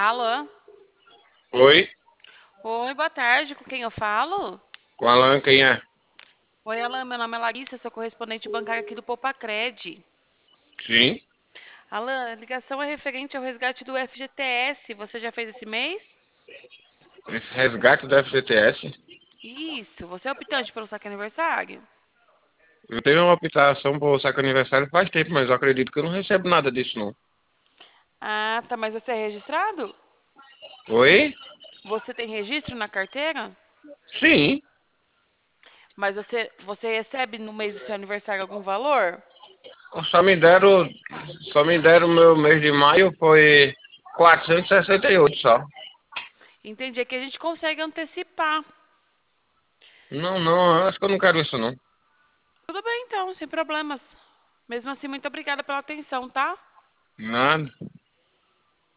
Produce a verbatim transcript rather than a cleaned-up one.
Alô? Oi, Oi, boa tarde. Com quem eu falo? com Alan, quem é? Oi, Alan. Meu nome é Larissa, sou correspondente bancária aqui do Popacred. Sim, Alan, a ligação é referente ao resgate do F G T S. Você já fez esse mês? esse resgate do F G T S. Isso. Você é optante pelo saque aniversário? Eu tenho uma optação por saco aniversário faz tempo, mas eu acredito que eu não recebo nada disso, não. Ah, tá. Mas você é registrado? Oi? Você tem registro na carteira? Sim, Mas você, você recebe no mês do seu aniversário algum valor? só me deram, só me deram meu mês de maio foi quatrocentos e sessenta e oito só. Entendi. É que a gente consegue antecipar. Não, não, eu acho que eu não quero isso, não. Tudo bem, então, sem problemas. Mesmo assim, muito obrigada pela atenção, tá? Nada.